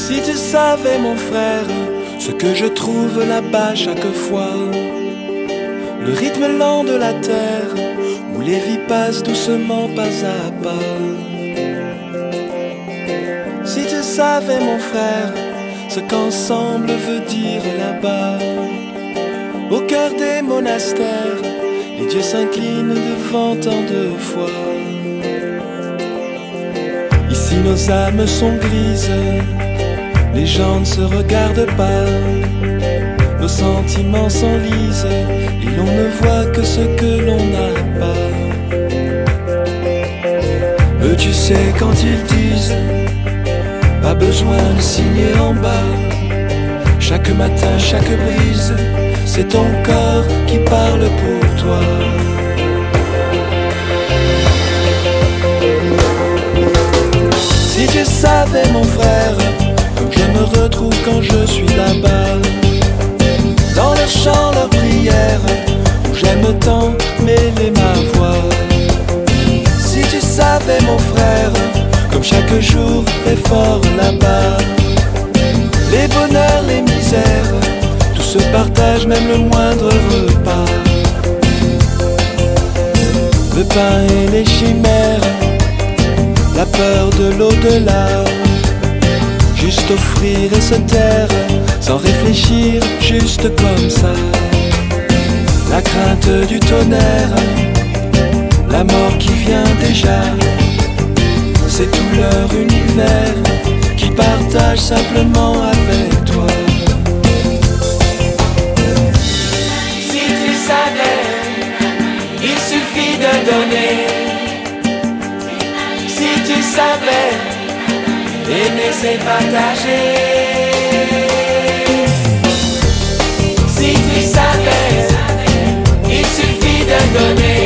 Si tu savais mon frère, ce que je trouve là-bas chaque fois, le rythme lent de la terre, où les vies passent doucement pas à pas. Si tu savais mon frère, ce qu'ensemble veut dire là-bas, au cœur des monastères, les dieux s'inclinent devant tant de foi. Ici nos âmes sont grises, les gens ne se regardent pas, nos sentiments s'enlisent et l'on ne voit que ce que l'on n'a pas. Eux tu sais quand ils disent, pas besoin de signer en bas, chaque matin, chaque brise, c'est ton corps qui parle pour toi. Si tu savais mon frère, comme je me retrouve quand je suis là-bas, dans leurs chants, leurs prières, où j'aime tant mêler ma voix. Si tu savais mon frère, comme chaque jour est fort là-bas, les bonheurs, les misères, tout se partage, même le moindre repas. Le pain et les chimères, la peur de l'au-delà, juste offrir et se taire, sans réfléchir, juste comme ça. La crainte du tonnerre, la mort qui vient déjà, c'est tout leur univers qu'ils partagent simplement avec toi. Si tu savais, il suffit de donner. Si tu savais, aimer c'est partager. Si tu savais, il suffit de donner.